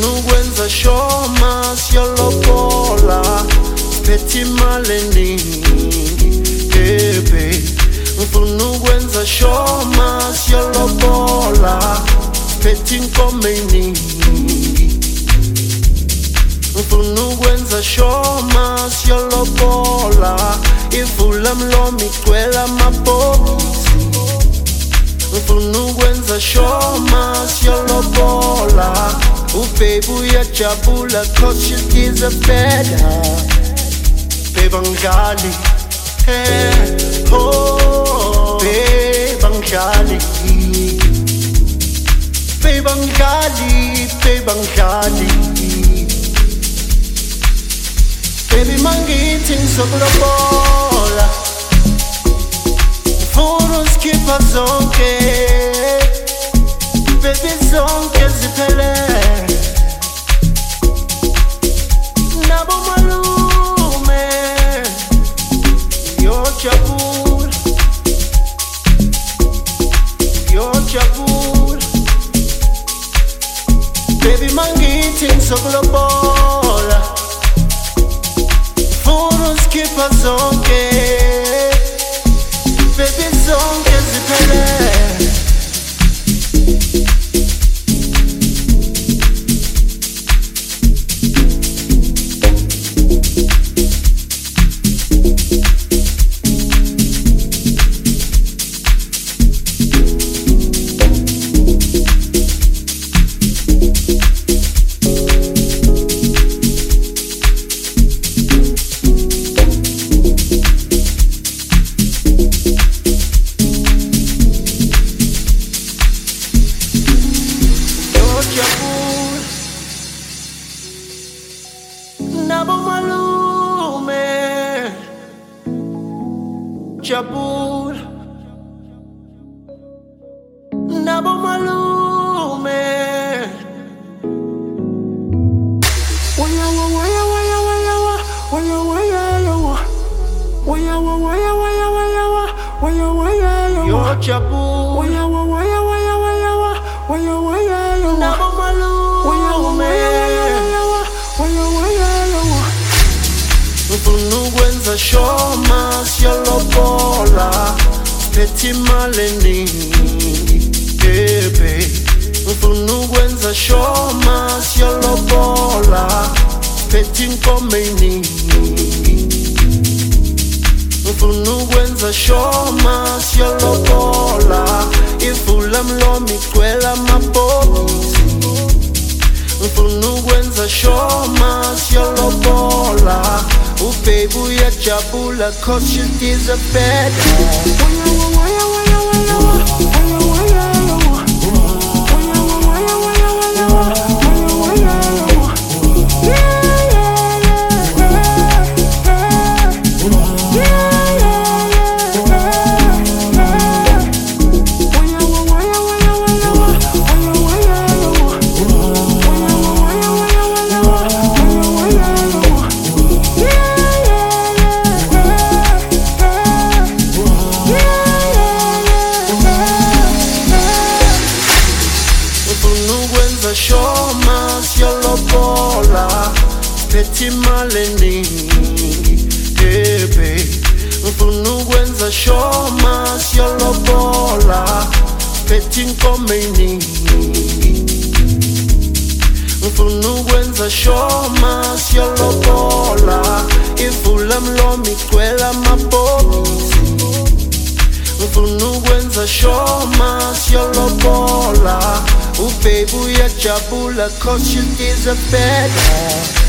ngifuna ukwenza shoma siyalobola siphethe imali eningi babe ngifuna ukwenza shoma siyalobola siphethe inkomo eningi ngifuna ukwenza shoma siyalobola ivula mlomo igcwele amabhokisi ngifuna ukwenza shoma siyalobola ubabe uyajabula cause you deserve better babe angihlali oh babe angihlali babe angihlali babe angihlali baby mangithi ngizokulobola ufuna usikhipha zonke baby zonke ziphelele nabo malume yojabula baby mangithi ngizokulobola ufuna usikhipha zonke baby zonke ziphelele nabo malume jabula nabo malume waya waya waya waya waya waya waya waya waya yo jabula waya waya waya waya waya nabo malume ngifuna ukwenza shoma siyalobola siphethe imali eningi babe ngifuna ukwenza shoma siyalobola siphethe inkomo eningi ngifuna ukwenza shoma siyalobola ivula mlomo igcwele amabhokisi ngifuna ukwenza shoma siyalobola ubabe uyajabula cause you deserve better shoma siyalobola siphethe imali eningi babe ngifuna ukwenza shoma siyalobola siphethe inkomo eningi ngifuna ukwenza shoma siyalobola ivula mlomo igcwele amabhokisi ngifuna ukwenza shoma siyalobola ubabe uyajabula cause you deserve better